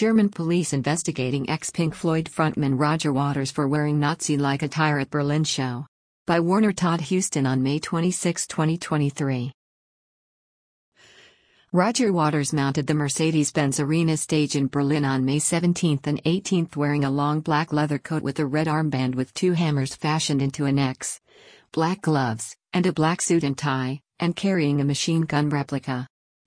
German police investigating ex-Pink Floyd frontman Roger Waters for wearing Nazi-like attire at Berlin show. By Warner Todd Huston on May 26, 2023. Roger Waters mounted the Mercedes-Benz Arena stage in Berlin on May 17 and 18 wearing a long black leather coat with a red armband with two hammers fashioned into an X, black gloves, and a black suit and tie, and carrying a machine gun replica.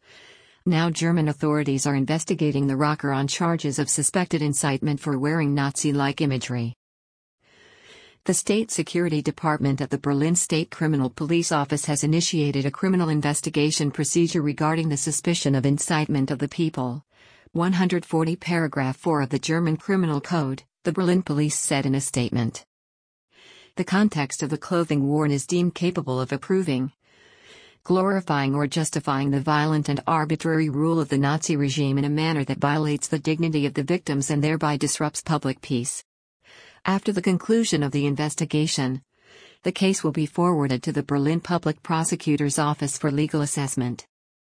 Now German authorities are investigating the rocker on charges of suspected incitement for wearing Nazi-like imagery. The State Security Department at the Berlin State Criminal Police Office has initiated a criminal investigation procedure regarding the suspicion of incitement of the people. 140 paragraph 4 of the German Criminal Code, the Berlin police said in a statement. The context of the clothing worn is deemed capable of approving, glorifying or justifying the violent and arbitrary rule of the Nazi regime in a manner that violates the dignity of the victims and thereby disrupts public peace. After the conclusion of the investigation, the case will be forwarded to the Berlin Public Prosecutor's Office for legal assessment.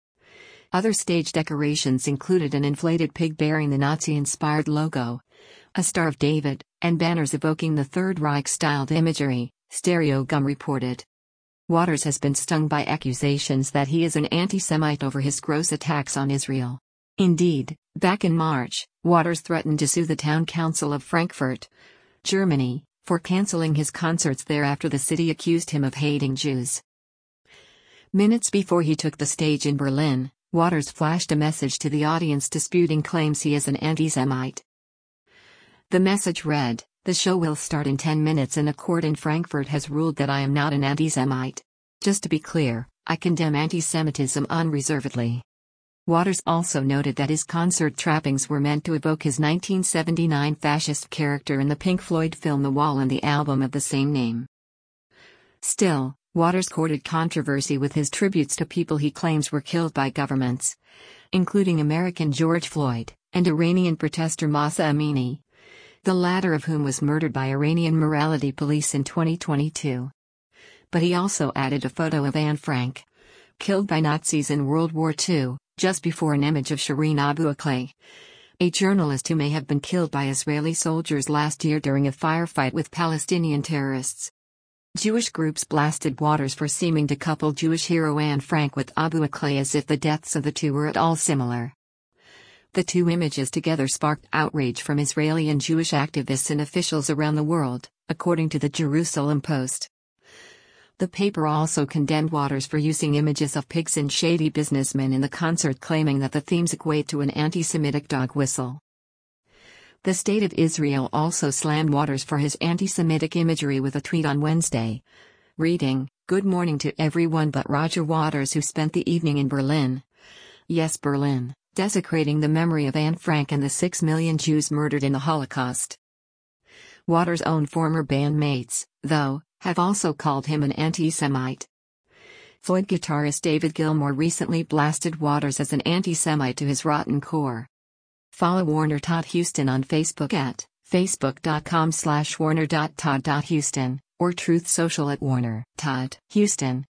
Other stage decorations included an inflated pig bearing the Nazi-inspired logo, a Star of David, and banners evoking the Third Reich-styled imagery, Stereogum reported. Waters has been stung by accusations that he is an anti-Semite over his gross attacks on Israel. Indeed, back in March, Waters threatened to sue the town council of Frankfurt, Germany, for canceling his concerts there after the city accused him of hating Jews. Minutes before he took the stage in Berlin, Waters flashed a message to the audience disputing claims he is an anti-Semite. The message read, "The show will start in 10 minutes and a court in Frankfurt has ruled that I am not an anti-Semite. Just to be clear, I condemn anti-Semitism unreservedly." Waters also noted that his concert trappings were meant to evoke his 1979 fascist character in the Pink Floyd film The Wall and the album of the same name. Still, Waters courted controversy with his tributes to people he claims were killed by governments, including American George Floyd, and Iranian protester Mahsa Amini, the latter of whom was murdered by Iranian morality police in 2022. But he also added a photo of Anne Frank, killed by Nazis in World War II, just before an image of Shireen Abu Akleh, a journalist who may have been killed by Israeli soldiers last year during a firefight with Palestinian terrorists. Jewish groups blasted Waters for seeming to couple Jewish hero Anne Frank with Abu Akleh as if the deaths of the two were at all similar. The two images together sparked outrage from Israeli and Jewish activists and officials around the world, according to the Jerusalem Post. The paper also condemned Waters for using images of pigs and shady businessmen in the concert, claiming that the themes equate to an anti-Semitic dog whistle. The State of Israel also slammed Waters for his anti-Semitic imagery with a tweet on Wednesday, reading, "Good morning to everyone but Roger Waters, who spent the evening in Berlin. Yes, Berlin, desecrating the memory of Anne Frank and the 6 million Jews murdered in the Holocaust." Waters' own former bandmates, though, have also called him an anti-Semite. Floyd guitarist David Gilmour recently blasted Waters as an anti-Semite to his rotten core. Follow Warner Todd Huston on Facebook at facebook.com/warner.todd.huston, or Truth Social at Warner Todd Huston.